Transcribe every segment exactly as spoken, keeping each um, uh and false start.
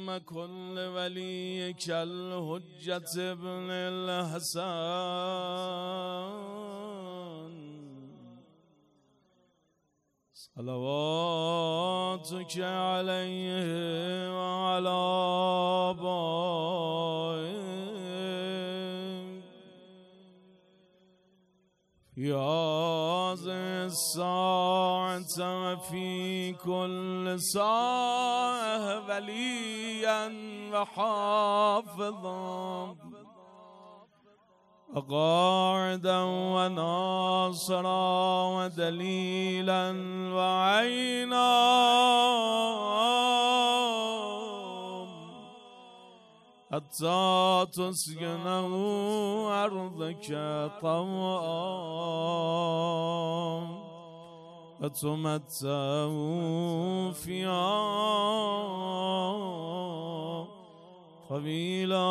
ثم كل وليك الحجة ابن الحسن صلواتك عليه وعلى آبائه في هذه الساعة وفي كل ساعة وليا وحافظا وقاعدا وناصرا ودليلا وعينا حتى تسكنه أرضك طوعا وتمتعه فيها طويلا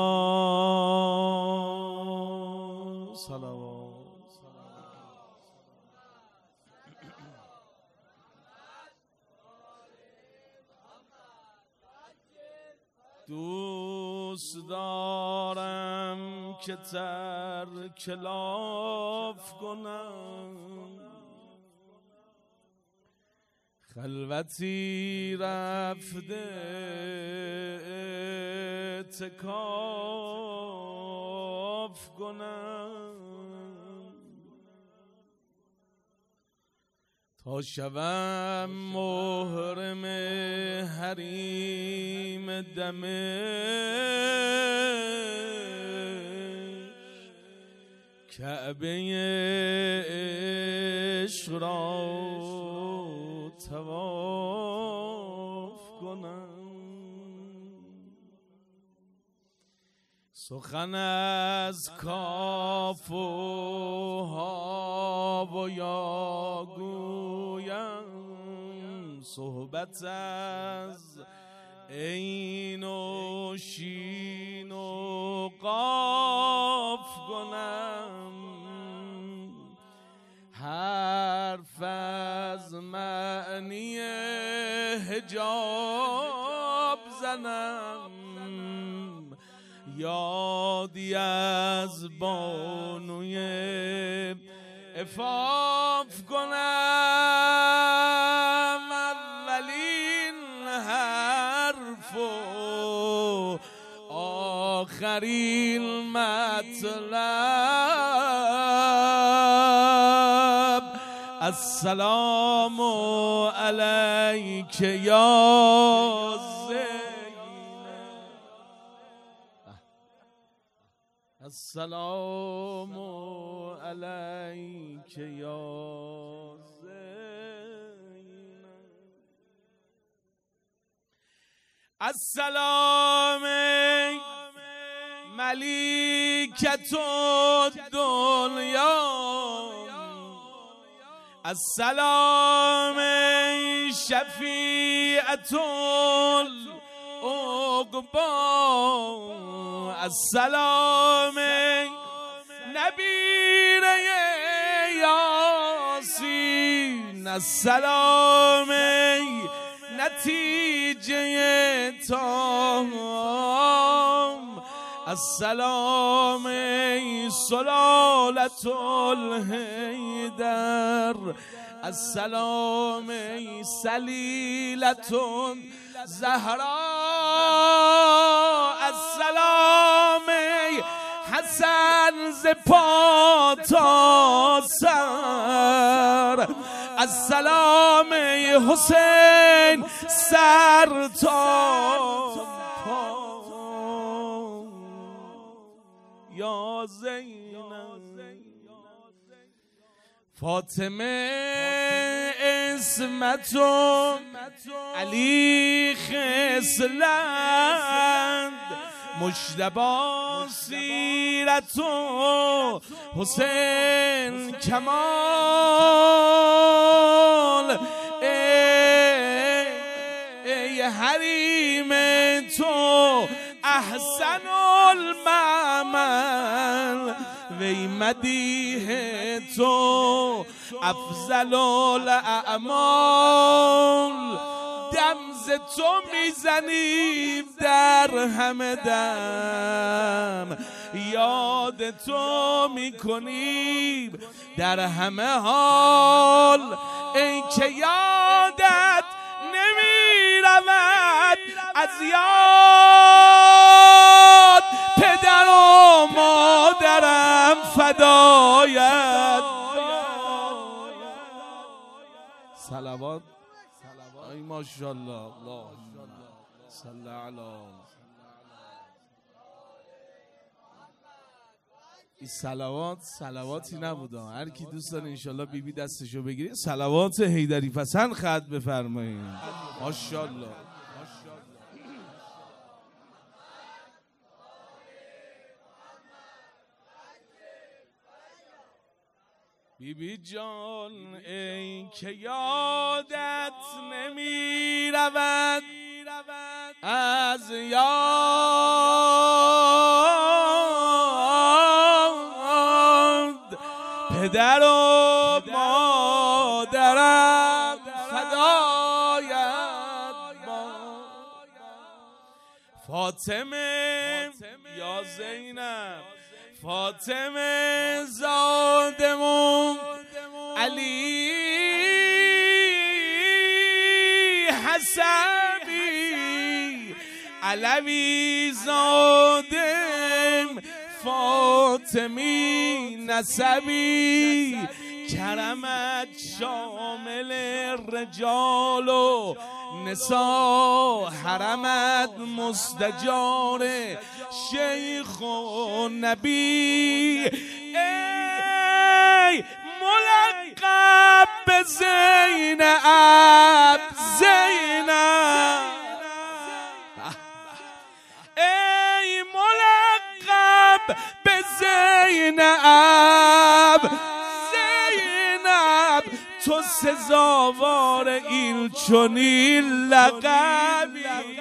صلوات دوست دارم که ترک لاف کنم خلوتی رفته اعتکاف کنم تا شوم محرم حریم دمشق کعبه عشق را طواف کنم سخن از کاف و ها و یا گویم صحبت از عین و شین و قاف کنم حرف از معنی حجاب زنم یادی از بانوی عفاف کنم اولین حرف و آخرین مطلب السلام علیک یا السلام علیک یا زینب السلام ملیکة الدنیا السلام شفیعة العقبی السلام نبیر یاسین السلام نتیجه تام السلام سلالة الحیدر السلام سلیلة زهرا السلام حسن ز پا تا سر السلام حسین سر تا پا یا زینب فاطمه اسمت و علی خصلند مجتبی سیرت و حسین کمال ای, ای حریم تو احسن المعمل وی مدیح تو افضل الاعمال دم ز تو میزنیم در همه دم، یاد تو میکنیم در همه حال، ای که یادت نمیرود از یاد، پدر و مادرم فدایت. صلوات ای ماشاءالله، اللهم صل علی. این صلوات صلواتی نبوده، هر کی دوست داره انشالله بی بی دستشو بگیرید صلوات حیدری پسند خط بفرمایید. ماشاءالله. بی بی جان ای که یادت نمی رود از یاد، پدر و مادرم فدایت باد. فاطمه یا زینب، فاطمه زادمون، علی حسبی، علوی زادم، فاطمی نسبی، کرمت شامل رجال و نسا، حرمت مستجار شیخ و نبی، ای ملقب به زینب، زینب ای ملقب به زینب، زینب تو سزاوار این چنین لقبی.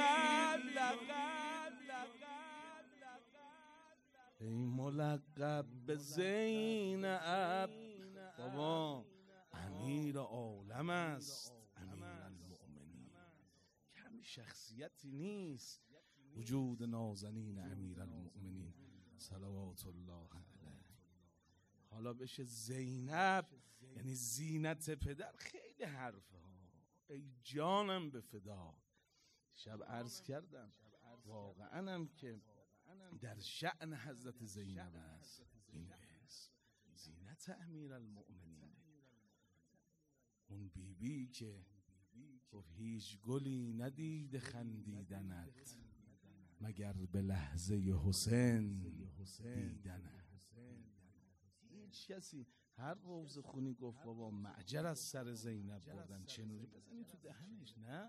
ای ملقب به زینب، بابا امیر عالم است، امیر المؤمنین، کم شخصیتی نیست وجود نازنین امیر المؤمنین صلوات الله علیه. حالا بشه زینب یعنی زینت پدر، خیلی حرفه ها. ای جانم به فدا، شب عرض کردم واقعا هم که در شأن حضرت زینب است این اسم، زینت امیر المؤمنین، اون بی بی که گفت هیچ گلی ندید خندیدنت مگر به لحظه حسین دیدنت. هیچ کسی هر روز خونی گفت بابا معجر از سر زینب بردن، چنوری بزنی تو دهنش، نه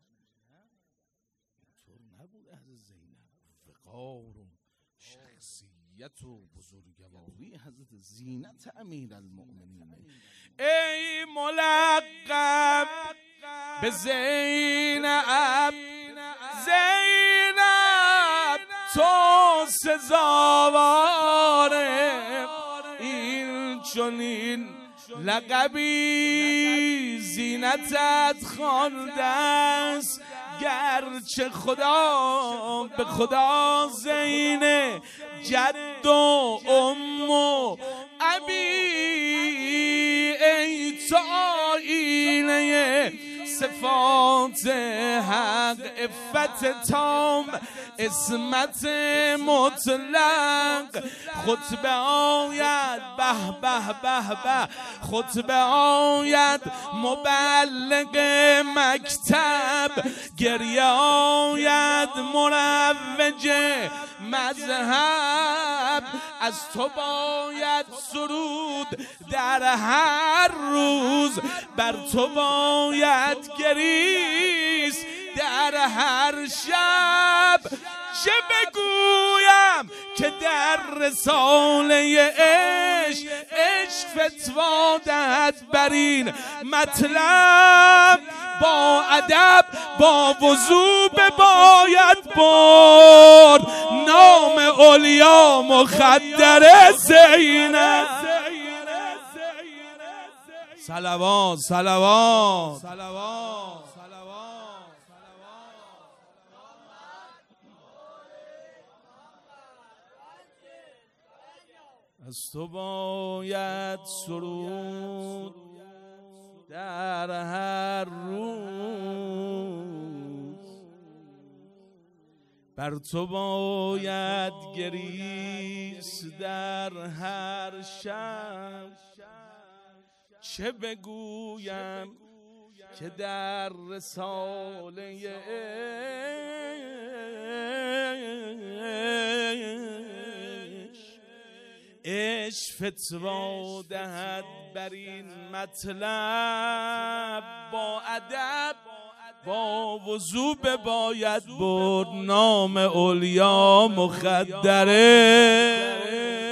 اینطور نبود. از زینب وقار و شخصیت و بزرگواری حضرت زینت امیر المؤمنین. ای ملقب به زینب، زینب تو سزاوار این چنین لقبی، زینتت خوانده است گرچه خدا به خدا، زین جد و ام و ابی، ای تو آینه صفات حق، عفت تام، اسمت مطلق، خطبه آید به به به به، خطبه آید مبلغ مکتب، گریه آید مروج مذهب، از تو باید سرود در هر روز، بر تو باید گریست در هر شب. چه بگویم که در رساله عشق، عشق فتوا دهد بر این مطلب، با ادب با وضو بباید برد نام اولیا مخدر زینب. صلوات صلوات صلوات. از تو باید سرود در هر روز، بر تو باید گریست در هر شب. چه بگویم که در رساله عشق فتوا دهد بر این مطلب. با ادب با وضو بباید برد نام اولیا مخدره.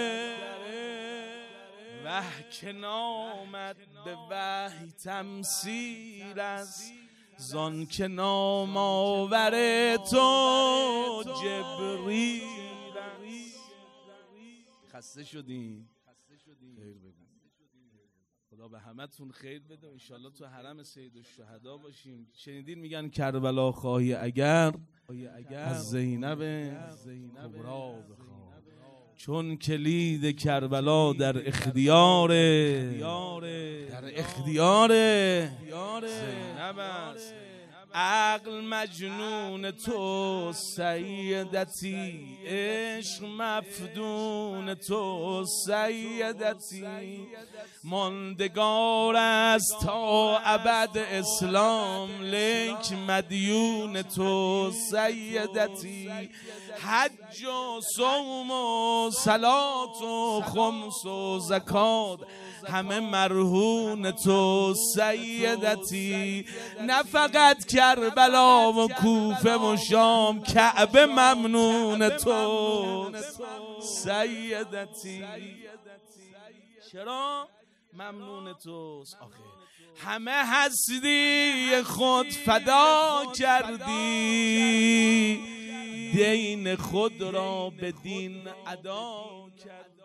وحی که نامد به وحی تمثیل است، زان که نام آور تو جبریل است. خسته شدیم؟ خیر بگو. خدا به همتون خیر بده و انشالله تو حرم سید الشهدا باشیم. شنیدین میگن کربلا خواهی اگر از زینب کبرا بخواه، چون کلید کربلا در اختیار در اختیار زینب است. عقل مجنون تو سیدتی، عشق مفدون تو سیدتی. ماندگار است تا ابد اسلام، لیک مدیون تو سیدتی. حج و صوم و صلات و خمس و زکات همه مرهون تو سیدتی. نه فقط کربلا و کوفه و شام، کعبه ممنون تو سیدتی. چرا ممنون توست؟ آخه همه هستی خود فدا کردی، دین خود را به دین ادا کردی.